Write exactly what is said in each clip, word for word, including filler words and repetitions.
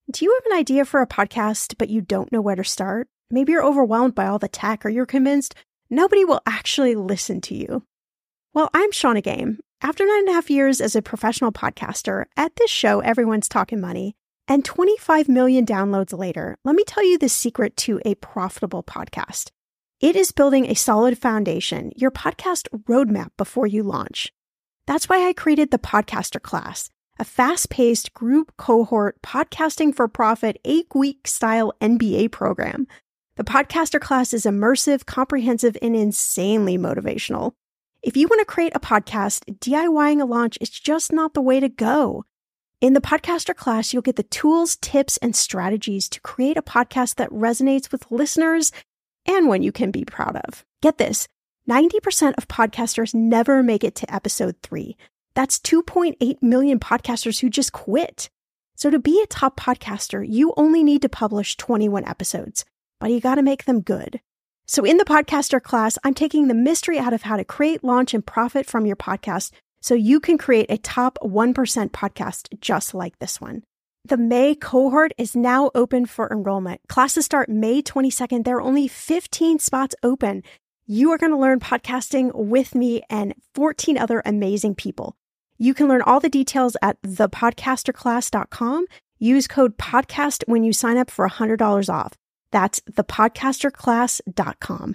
Do you have an idea for a podcast, but you don't know where to start? Maybe you're overwhelmed by all the tech, or you're convinced nobody will actually listen to you. Well, I'm Shannah Game. After nine and a half years as a professional podcaster, at this show, everyone's talking money, and twenty-five million downloads later, let me tell you the secret to a profitable podcast. It is building a solid foundation, your podcast roadmap before you launch. That's why I created the Podcaster Class, a fast-paced group cohort podcasting for profit eight-week style M B A program. The Podcaster Class is immersive, comprehensive, and insanely motivational. If you want to create a podcast, DIYing a launch is just not the way to go. In the Podcaster Class, you'll get the tools, tips, and strategies to create a podcast that resonates with listeners and one you can be proud of. Get this, ninety percent of podcasters never make it to episode three. That's two point eight million podcasters who just quit. So to be a top podcaster, you only need to publish twenty-one episodes, but you got to make them good. So in the Podcaster Class, I'm taking the mystery out of how to create, launch, and profit from your podcast so you can create a top one percent podcast just like this one. The May cohort is now open for enrollment. Classes start May twenty-second. There are only fifteen spots open. You are going to learn podcasting with me and fourteen other amazing people. You can learn all the details at the podcaster class dot com. Use code PODCAST when you sign up for one hundred dollars off. That's the podcaster class dot com.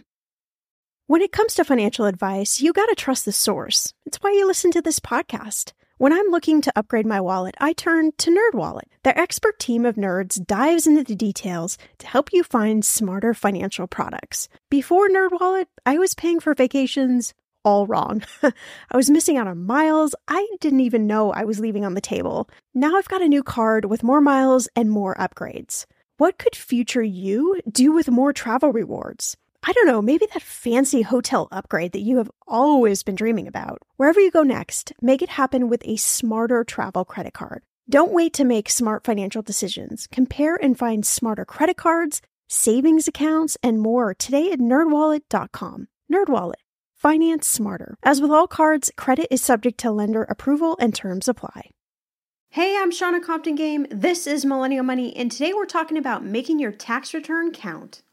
When it comes to financial advice, you got to trust the source. It's why you listen to this podcast. When I'm looking to upgrade my wallet, I turn to NerdWallet. Their expert team of nerds dives into the details to help you find smarter financial products. Before NerdWallet, I was paying for vacations all wrong. I was missing out on miles I didn't even know I was leaving on the table. Now I've got a new card with more miles and more upgrades. What could future you do with more travel rewards? I don't know, maybe that fancy hotel upgrade that you have always been dreaming about. Wherever you go next, make it happen with a smarter travel credit card. Don't wait to make smart financial decisions. Compare and find smarter credit cards, savings accounts, and more today at nerd wallet dot com. NerdWallet. Finance smarter. As with all cards, credit is subject to lender approval and terms apply. Hey, I'm Shannah Compton Game. This is Millennial Money, and today we're talking about making your tax return count.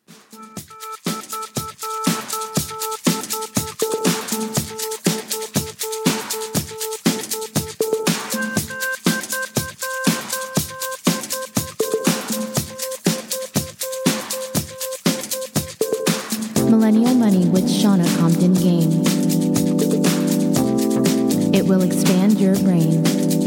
Millennial Money with Shannah Compton Game. It will expand your brain.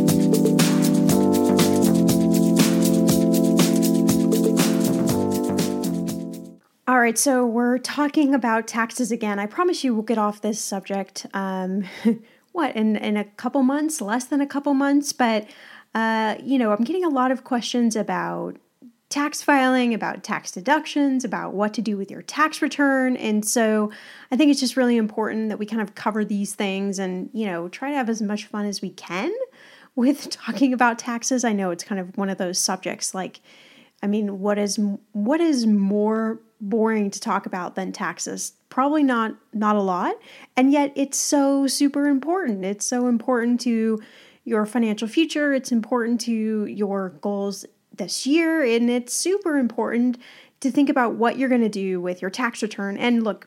All right, so we're talking about taxes again. I promise you we'll get off this subject, um, what, in, in a couple months, less than a couple months, but, uh, you know, I'm getting a lot of questions about tax filing, about tax deductions, about what to do with your tax return. And so I think it's just really important that we kind of cover these things and, you know, try to have as much fun as we can with talking about taxes. I know it's kind of one of those subjects like, I mean, what is what is more boring to talk about than taxes? Probably not not a lot. And yet it's so super important. It's so important to your financial future. It's important to your goals this year, and it's super important to think about what you're going to do with your tax return. And look,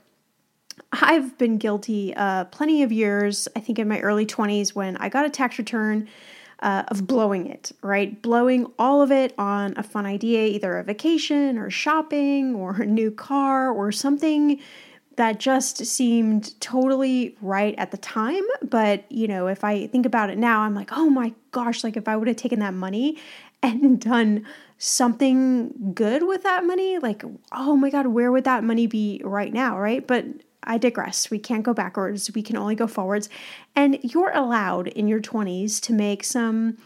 I've been guilty uh, plenty of years, I think in my early twenties, when I got a tax return uh, of blowing it, right? Blowing all of it on a fun idea, either a vacation or shopping or a new car or something that just seemed totally right at the time. But, you know, if I think about it now, I'm like, oh my gosh, like if I would have taken that money and done something good with that money, like, oh my God, where would that money be right now, right? But I digress. We can't go backwards. We can only go forwards. And you're allowed in your twenties to make some,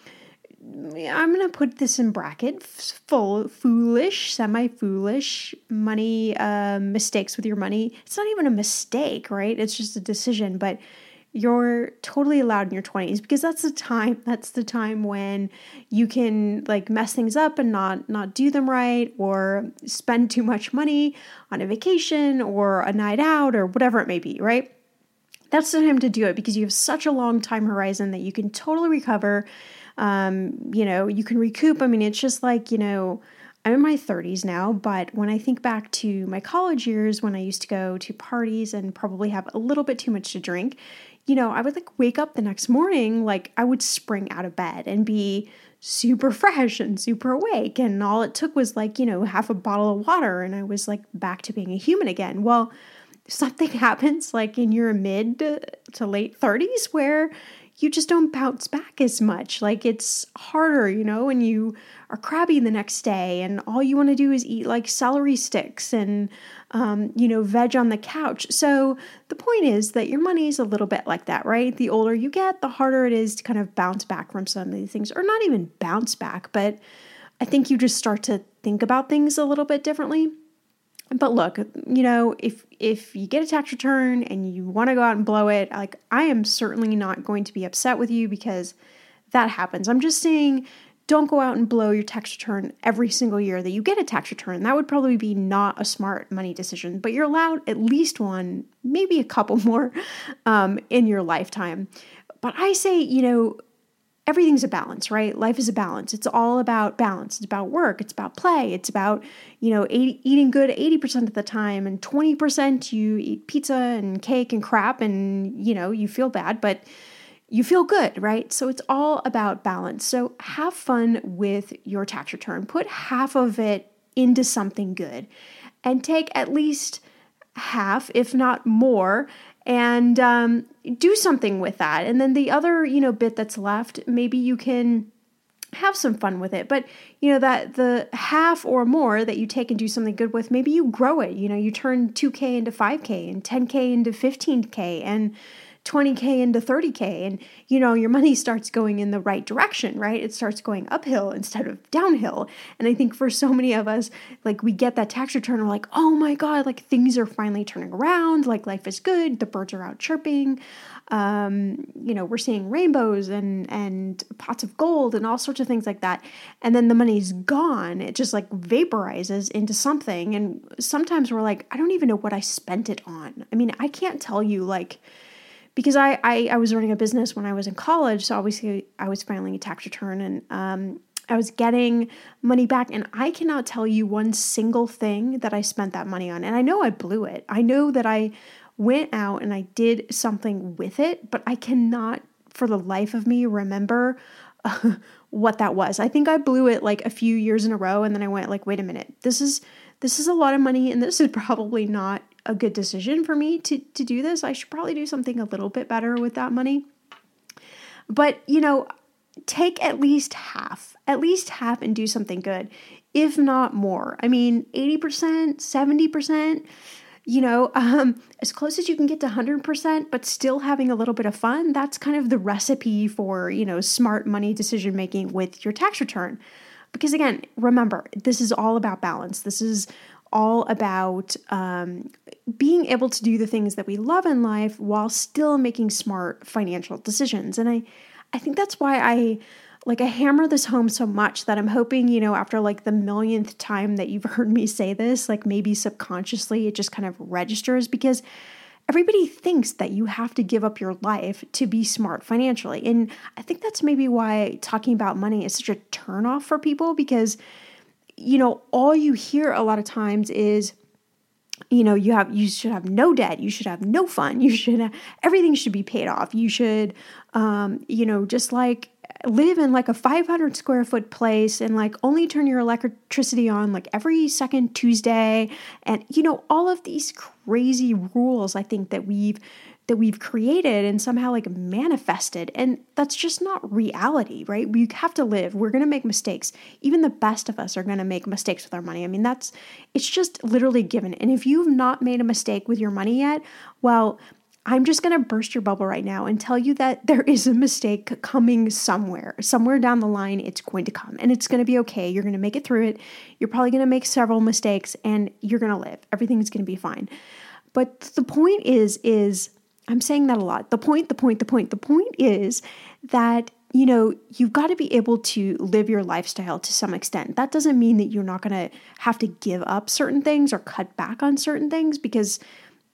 I'm going to put this in bracket, full, foolish, semi-foolish money uh, mistakes with your money. It's not even a mistake, right? It's just a decision, but you're totally allowed in your twenties because that's the time, that's the time when you can like mess things up and not, not do them right, or spend too much money on a vacation or a night out or whatever it may be, right? That's the time to do it because you have such a long time horizon that you can totally recover Um, you know, you can recoup. I mean, it's just like, you know, I'm in my thirties now, but when I think back to my college years, when I used to go to parties and probably have a little bit too much to drink, you know, I would like wake up the next morning, like I would spring out of bed and be super fresh and super awake. And all it took was like, you know, half a bottle of water and I was like back to being a human again. Well, something happens like in your mid to late thirties where you just don't bounce back as much. Like it's harder, you know, and you are crabby the next day and all you want to do is eat like celery sticks and, um, you know, veg on the couch. So the point is that your money is a little bit like that, right? The older you get, the harder it is to kind of bounce back from some of these things, or not even bounce back, but I think you just start to think about things a little bit differently. But look, you know, if if you get a tax return and you want to go out and blow it, like I am certainly not going to be upset with you because that happens. I'm just saying don't go out and blow your tax return every single year that you get a tax return. That would probably be not a smart money decision, but you're allowed at least one, maybe a couple more um, in your lifetime. But I say, you know, everything's a balance, right? Life is a balance. It's all about balance. It's about work. It's about play. It's about, you know, eighty, eating good eighty percent of the time and twenty percent you eat pizza and cake and crap and, you know, you feel bad, but you feel good, right? So it's all about balance. So have fun with your tax return. Put half of it into something good and take at least half, if not more, and um, do something with that. And then the other, you know, bit that's left, maybe you can have some fun with it. But, you know, that the half or more that you take and do something good with, maybe you grow it. You know, you turn two K into five K and ten K into fifteen K and twenty K into thirty K. And, you know, your money starts going in the right direction, right? It starts going uphill instead of downhill. And I think for so many of us, like we get that tax return, we're like, oh my God, like things are finally turning around. Like life is good. The birds are out chirping. Um, you know, we're seeing rainbows and, and pots of gold and all sorts of things like that. And then the money's gone. It just like vaporizes into something. And sometimes we're like, I don't even know what I spent it on. I mean, I can't tell you like, because I, I, I was running a business when I was in college, so obviously I was filing a tax return and um, I was getting money back, and I cannot tell you one single thing that I spent that money on. And I know I blew it. I know that I went out and I did something with it, but I cannot for the life of me remember uh, what that was. I think I blew it like a few years in a row, and then I went like, wait a minute, this is this is a lot of money, and this is probably not a good decision for me to, to do this. I should probably do something a little bit better with that money. But, you know, take at least half, at least half and do something good, if not more. I mean, eighty percent, seventy percent, you know, um, as close as you can get to one hundred percent, but still having a little bit of fun. That's kind of the recipe for, you know, smart money decision making with your tax return. Because again, remember, this is all about balance. This is all about um, being able to do the things that we love in life while still making smart financial decisions. And I, I think that's why I like I hammer this home so much that I'm hoping, you know, after like the millionth time that you've heard me say this, like maybe subconsciously it just kind of registers, because everybody thinks that you have to give up your life to be smart financially. And I think that's maybe why talking about money is such a turnoff for people, because you know, all you hear a lot of times is, you know, you have, you should have no debt. You should have no fun. You should, have, everything should be paid off. You should, um, you know, just like live in like a five hundred square foot place and like only turn your electricity on like every second Tuesday. And, you know, all of these crazy rules, I think that we've, that we've created and somehow like manifested. And that's just not reality, right? We have to live. We're going to make mistakes. Even the best of us are going to make mistakes with our money. I mean, that's, it's just literally given. And if you've not made a mistake with your money yet, well, I'm just going to burst your bubble right now and tell you that there is a mistake coming somewhere. Somewhere down the line, it's going to come and it's going to be okay. You're going to make it through it. You're probably going to make several mistakes and you're going to live. Everything's going to be fine. But the point is, is I'm saying that a lot. The point, the point, the point, the point is that, you know, you've got to be able to live your lifestyle to some extent. That doesn't mean that you're not going to have to give up certain things or cut back on certain things, because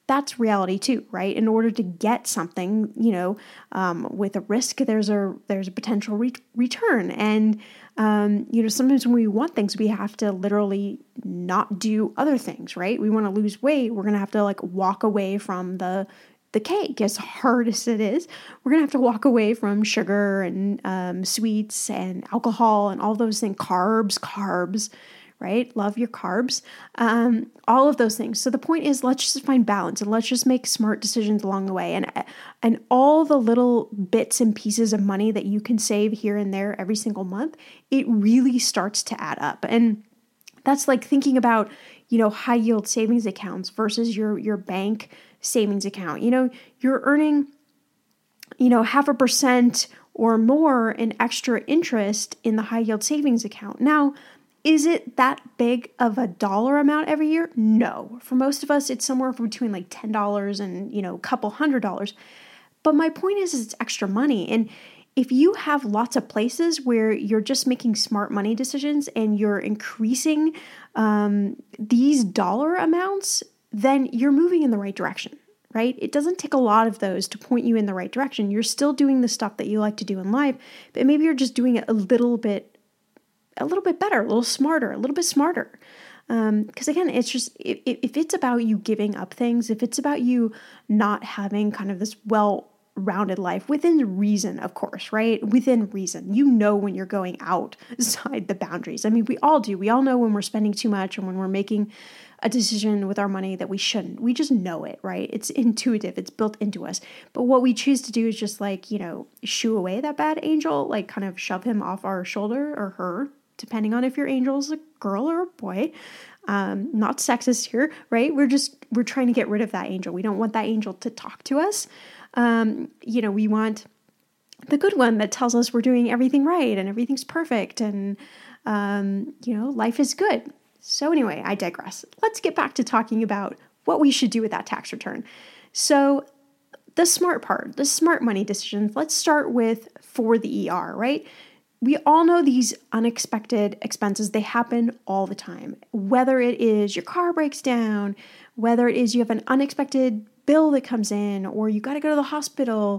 that's reality too, right? In order to get something, you know, um, with a risk, there's a there's a potential re- return. And, um, you know, sometimes when we want things, we have to literally not do other things, right? We want to lose weight. We're going to have to like walk away from the the cake, as hard as it is. We're going to have to walk away from sugar and um, sweets and alcohol and all those things, carbs, carbs, right? Love your carbs, um, all of those things. So the point is, let's just find balance and let's just make smart decisions along the way. And, and all the little bits and pieces of money that you can save here and there every single month, it really starts to add up. And that's like thinking about, you know, high yield savings accounts versus your, your bank savings account. You know, you're earning, you know, half a percent or more in extra interest in the high yield savings account. Now, is it that big of a dollar amount every year? No. For most of us, it's somewhere between like ten dollars and, you know, a couple hundred dollars. But my point is, is it's extra money. And if you have lots of places where you're just making smart money decisions and you're increasing um, these dollar amounts, then you're moving in the right direction, right? It doesn't take a lot of those to point you in the right direction. You're still doing the stuff that you like to do in life, but maybe you're just doing it a little bit a little bit better, a little smarter, a little bit smarter. Um, because again, it's just, if, if it's about you giving up things, if it's about you not having kind of this well-rounded life within reason, of course, right? Within reason, you know, when you're going outside the boundaries. I mean, we all do. We all know when we're spending too much and when we're making a decision with our money that we shouldn't. We just know it, right? It's intuitive. It's built into us. But what we choose to do is just like, you know, shoo away that bad angel, like kind of shove him off our shoulder or her, depending on if your angel is a girl or a boy. Um, not sexist here, right? We're just, we're trying to get rid of that angel. We don't want that angel to talk to us. Um, you know, we want the good one that tells us we're doing everything right and everything's perfect and, um, you know, life is good. So anyway, I digress. Let's get back to talking about what we should do with that tax return. So the smart part, the smart money decisions, let's start with for the E R, right? We all know these unexpected expenses, they happen all the time. Whether it is your car breaks down, whether it is you have an unexpected bill that comes in, or you got to go to the hospital,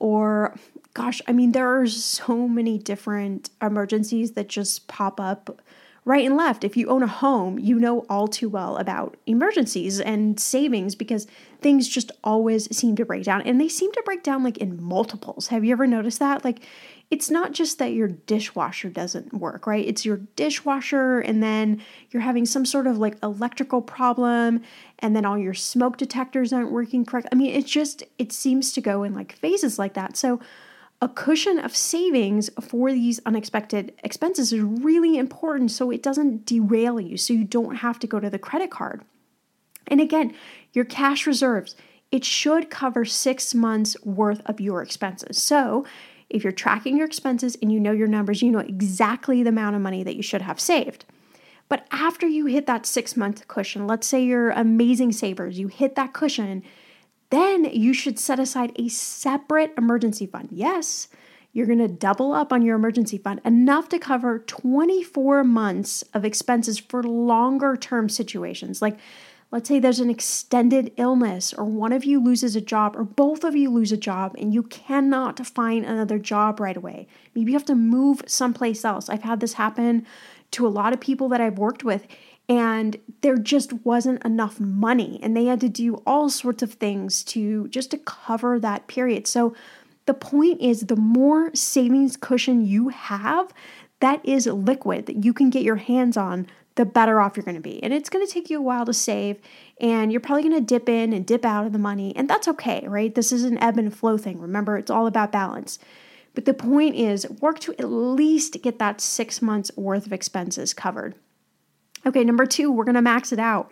or gosh, I mean, there are so many different emergencies that just pop up right and left. If you own a home, you know all too well about emergencies and savings because things just always seem to break down, and they seem to break down like in multiples. Have you ever noticed that? Like, it's not just that your dishwasher doesn't work, right? It's your dishwasher and then you're having some sort of like electrical problem and then all your smoke detectors aren't working correct. I mean, it just, it seems to go in like phases like that. So a cushion of savings for these unexpected expenses is really important so it doesn't derail you, so you don't have to go to the credit card. And again, your cash reserves, it should cover six months worth of your expenses. So if you're tracking your expenses and you know your numbers, you know exactly the amount of money that you should have saved. But after you hit that six-month cushion, let's say you're amazing savers, you hit that cushion, then you should set aside a separate emergency fund. Yes, you're going to double up on your emergency fund, enough to cover twenty-four months of expenses for longer-term situations. Like, let's say there's an extended illness, or one of you loses a job, or both of you lose a job, and you cannot find another job right away. Maybe you have to move someplace else. I've had this happen to a lot of people that I've worked with, and there just wasn't enough money, and they had to do all sorts of things to just to cover that period. So the point is, the more savings cushion you have that is liquid, that you can get your hands on, the better off you're going to be. And it's going to take you a while to save, and you're probably going to dip in and dip out of the money, and that's okay, right? This is an ebb and flow thing. Remember, it's all about balance. But the point is, work to at least get that six months worth of expenses covered. Okay, number two, we're going to max it out.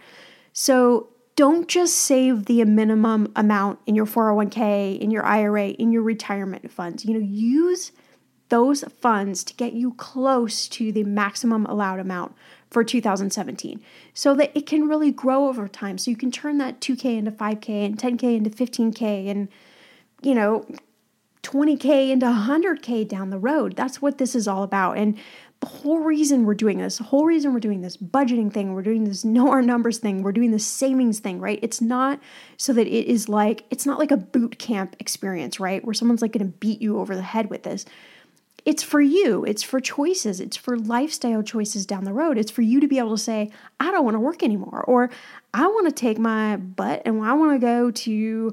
So don't just save the minimum amount in your four oh one k, in your I R A, in your retirement funds. You know, use those funds to get you close to the maximum allowed amount for two thousand seventeen so that it can really grow over time. So you can turn that two k into five k and ten k into fifteen k and, you know, twenty k into one hundred k down the road. That's what this is all about. And The whole reason we're doing this, the whole reason we're doing this budgeting thing, we're doing this know our numbers thing, we're doing this savings thing, right? It's not so that it is like, it's not like a boot camp experience, right? Where someone's like going to beat you over the head with this. It's for you. It's for choices. It's for lifestyle choices down the road. It's for you to be able to say, I don't want to work anymore, or I want to take my butt and I want to go to,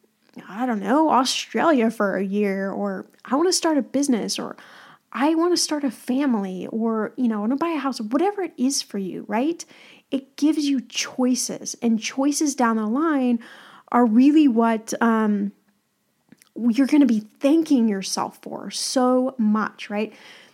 I don't know, Australia for a year, or I want to start a business, or I want to start a family, or, you know, I want to buy a house, whatever it is for you, right? It gives you choices, and choices down the line are really what um, you're going to be thanking yourself for so much, right?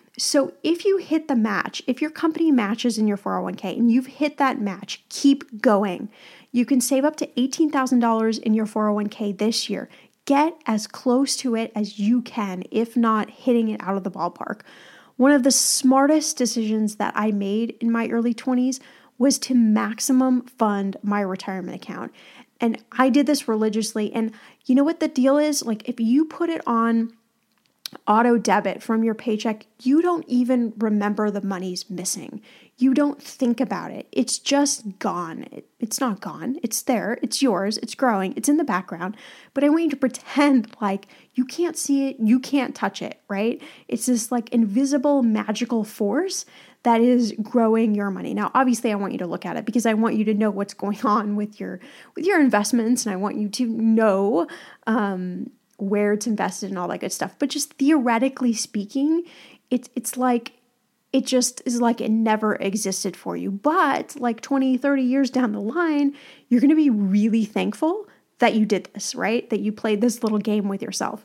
So if you hit the match, if your company matches in your four oh one k and you've hit that match, keep going. You can save up to eighteen thousand dollars in your four oh one k this year. Get as close to it as you can, if not hitting it out of the ballpark. One of the smartest decisions that I made in my early twenties was to maximum fund my retirement account. And I did this religiously. And you know what the deal is? Like, if you put it on auto debit from your paycheck, you don't even remember the money's missing. You don't think about it. It's just gone. It, it's not gone. It's there. It's yours. It's growing. It's in the background. But I want you to pretend like you can't see it. You can't touch it, right? It's this like invisible magical force that is growing your money. Now, obviously, I want you to look at it because I want you to know what's going on with your with your investments, and I want you to know um, where it's invested and all that good stuff. But just theoretically speaking, it's it's like it just is like it never existed for you. But like twenty, thirty years down the line, you're going to be really thankful that you did this, right? That you played this little game with yourself.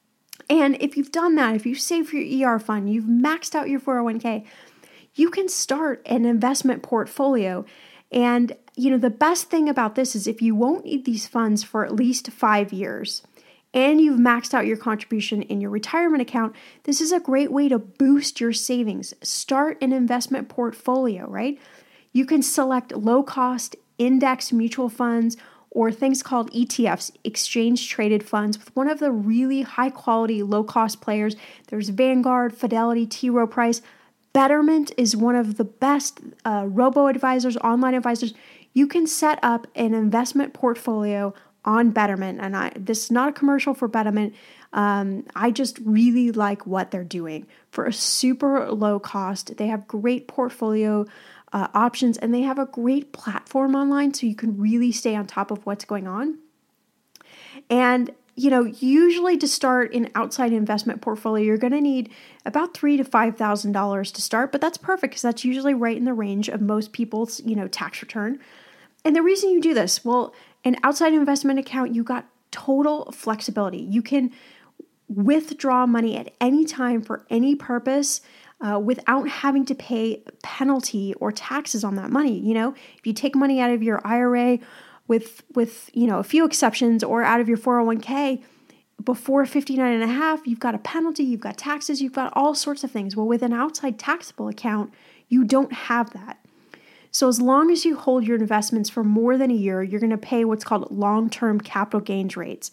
And if you've done that, if you've saved for your E R fund, you've maxed out your four oh one k, you can start an investment portfolio. And, you know, the best thing about this is if you won't need these funds for at least five years and you've maxed out your contribution in your retirement account, this is a great way to boost your savings. Start an investment portfolio, right? You can select low-cost index mutual funds or things called E T Fs, exchange traded funds, with one of the really high-quality, low-cost players. There's Vanguard, Fidelity, T. Rowe Price. Betterment is one of the best uh, robo-advisors, online advisors. You can set up an investment portfolio on Betterment. And I, this is not a commercial for Betterment. Um, I just really like what they're doing. For a super low cost, they have great portfolio uh, options, and they have a great platform online so you can really stay on top of what's going on. And you know, usually to start an outside investment portfolio, you're going to need about three to five thousand dollars to start, but that's perfect because that's usually right in the range of most people's, you know, tax return. And the reason you do this, well, an outside investment account, you got total flexibility. You can withdraw money at any time for any purpose uh, without having to pay penalty or taxes on that money. You know, if you take money out of your I R A with, with, you know, a few exceptions, or out of your four oh one k before fifty-nine and a half, you've got a penalty, you've got taxes, you've got all sorts of things. Well, with an outside taxable account, you don't have that. So as long as you hold your investments for more than a year, you're going to pay what's called long-term capital gains rates.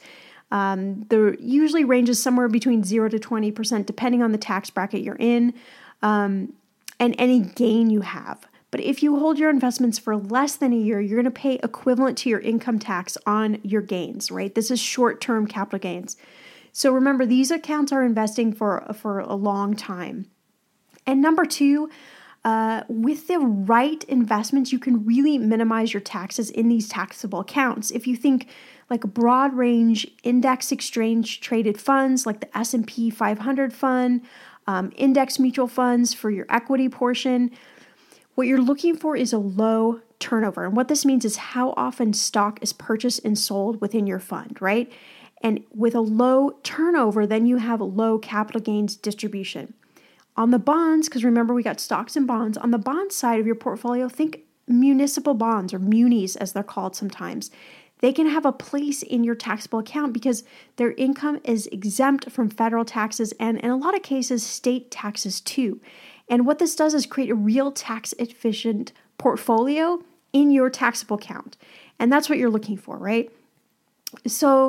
Um, the usually ranges somewhere between zero to twenty percent, depending on the tax bracket you're in, um, and any gain you have. But if you hold your investments for less than a year, you're going to pay equivalent to your income tax on your gains, right? This is short-term capital gains. So remember, these accounts are investing for, for a long time. And number two, uh, with the right investments, you can really minimize your taxes in these taxable accounts. If you think like broad range index exchange traded funds like the S and P five hundred fund, um, index mutual funds for your equity portion, what you're looking for is a low turnover. And what this means is how often stock is purchased and sold within your fund, right? And with a low turnover, then you have a low capital gains distribution. On the bonds, because remember we got stocks and bonds, on the bond side of your portfolio, think municipal bonds, or munis as they're called sometimes. They can have a place in your taxable account because their income is exempt from federal taxes and in a lot of cases, state taxes too. And what this does is create a real tax efficient portfolio in your taxable account. And that's what you're looking for, right? So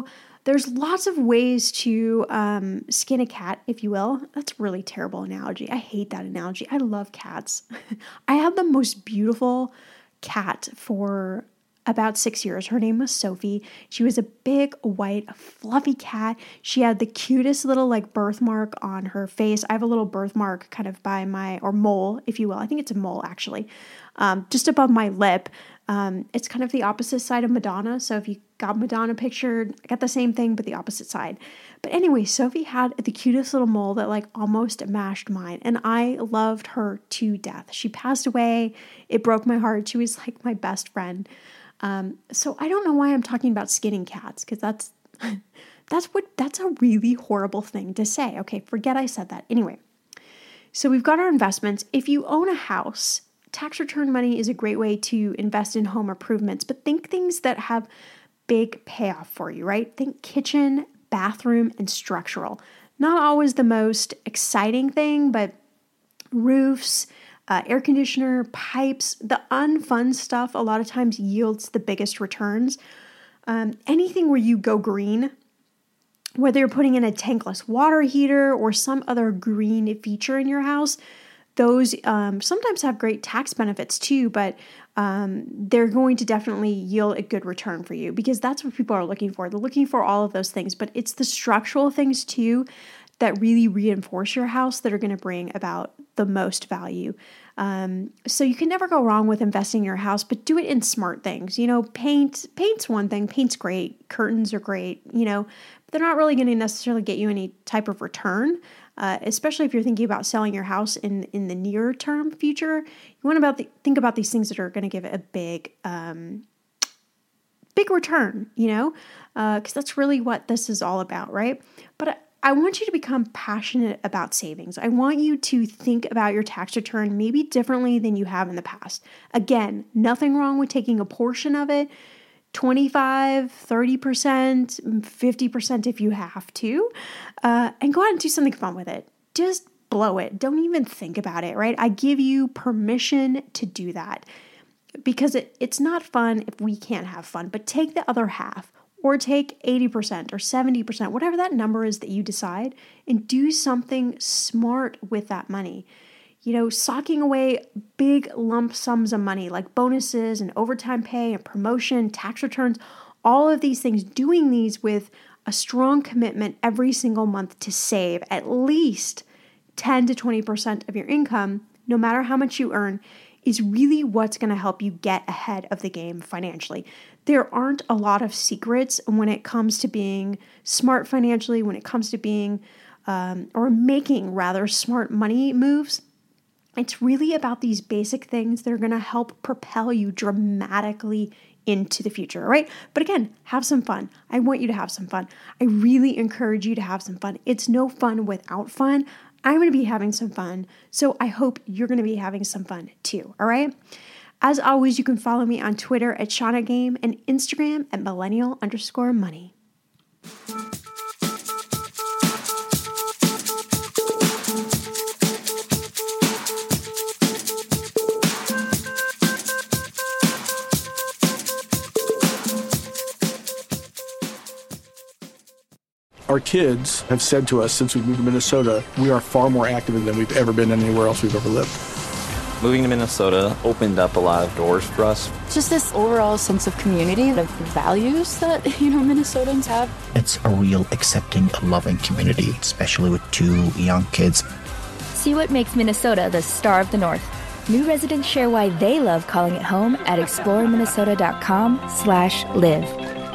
there's lots of ways to um, skin a cat, if you will. That's a really terrible analogy. I hate that analogy. I love cats. I had the most beautiful cat for about six years. Her name was Sophie. She was a big, white, fluffy cat. She had the cutest little like birthmark on her face. I have a little birthmark kind of by my, or mole, if you will. I think it's a mole actually, um, just above my lip. Um, it's kind of the opposite side of Madonna. So if you got Madonna pictured, I got the same thing, but the opposite side. But anyway, Sophie had the cutest little mole that like almost matched mine. And I loved her to death. She passed away. It broke my heart. She was like my best friend. Um, so I don't know why I'm talking about skinning cats, because that's, that's what, that's a really horrible thing to say. Okay, forget I said that. Anyway, so we've got our investments. If you own a house, tax return money is a great way to invest in home improvements, but think things that have big payoff for you, right? Think kitchen, bathroom, and structural. Not always the most exciting thing, but roofs, Uh, air conditioner, pipes, the unfun stuff a lot of times yields the biggest returns. Um, anything where you go green, whether you're putting in a tankless water heater or some other green feature in your house, those um, sometimes have great tax benefits too, but um, they're going to definitely yield a good return for you, because that's what people are looking for. They're looking for all of those things, but it's the structural things too that really reinforce your house that are going to bring about the most value. Um, so you can never go wrong with investing in your house, but do it in smart things. You know, paint, paint's one thing. Paint's great. Curtains are great, you know, but they're not really going to necessarily get you any type of return, uh, especially if you're thinking about selling your house in, in the near term future. You want to about the, think about these things that are going to give it a big, um, big return, you know, uh, cause that's really what this is all about. Right. But I, I want you to become passionate about savings. I want you to think about your tax return maybe differently than you have in the past. Again, nothing wrong with taking a portion of it, twenty-five, thirty percent, fifty percent if you have to, uh, and go out and do something fun with it. Just blow it. Don't even think about it, right? I give you permission to do that, because it, it's not fun if we can't have fun, but take the other half. Or take eighty percent or seventy percent, whatever that number is that you decide, and do something smart with that money. You know, socking away big lump sums of money like bonuses and overtime pay and promotion, tax returns, all of these things, doing these with a strong commitment every single month to save at least ten to twenty percent of your income, no matter how much you earn, is really what's going to help you get ahead of the game financially. There aren't a lot of secrets when it comes to being smart financially, when it comes to being, um, or making rather smart money moves. It's really about these basic things that are going to help propel you dramatically into the future, right? But again, have some fun. I want you to have some fun. I really encourage you to have some fun. It's no fun without fun. I'm going to be having some fun, so I hope you're going to be having some fun too, all right? As always, you can follow me on Twitter at Shauna Game and Instagram at millennial underscore money. Our kids have said to us since we moved to Minnesota, we are far more active than we've ever been anywhere else we've ever lived. Moving to Minnesota opened up a lot of doors for us. Just this overall sense of community, of values that, you know, Minnesotans have. It's a real accepting, loving community, especially with two young kids. See what makes Minnesota the star of the North. New residents share why they love calling it home at explore minnesota dot com slash live.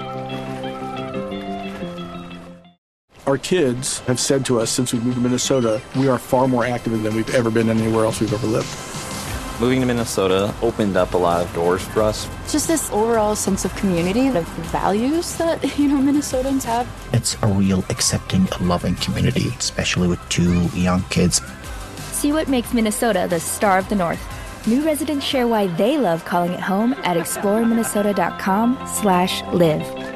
Our kids have said to us since we moved to Minnesota, we are far more active than we've ever been anywhere else we've ever lived. Moving to Minnesota opened up a lot of doors for us. Just this overall sense of community, of values that, you know, Minnesotans have. It's a real accepting, loving community, especially with two young kids. See what makes Minnesota the star of the North. New residents share why they love calling it home at explore minnesota dot com slash live.